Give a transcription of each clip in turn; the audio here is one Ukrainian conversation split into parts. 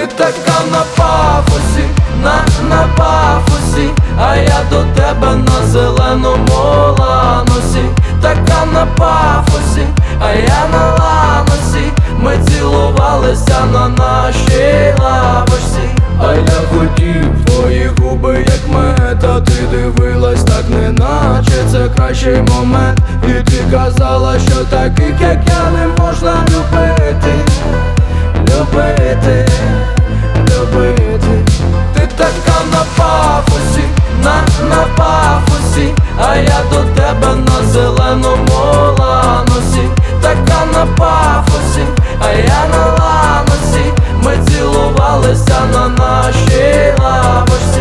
Ти така на пафосі, на пафосі, а я до тебе на зеленому ланосі. Така на пафосі, а я на ланосі. Ми цілувалися на нашій лавочці. А я хотів твої губи, як мета. Ти дивилась так, неначе це кращий момент. І ти казала, що таких, як я, не можна любити. Любити, любити. Ти така на пафосі, на пафосі, а я до тебе на зеленому ланосі. Така на пафосі, а я на ланосі. Ми цілувалися на нашій лавочці.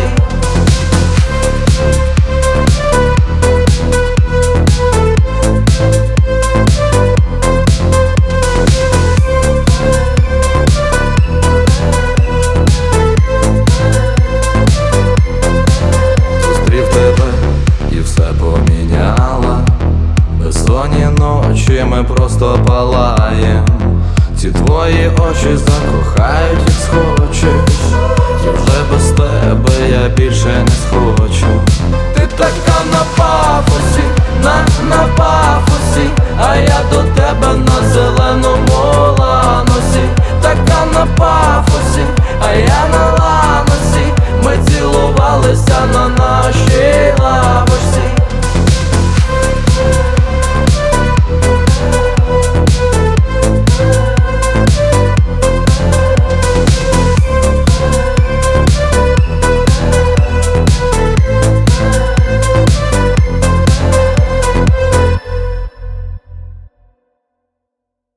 Зустрів тебе і все поміняла. Безсонні ночі ми просто палаєм. Ці твої очі закохають, як схочеш. І вже без тебе я більше не схочу. Ти така на пафосі,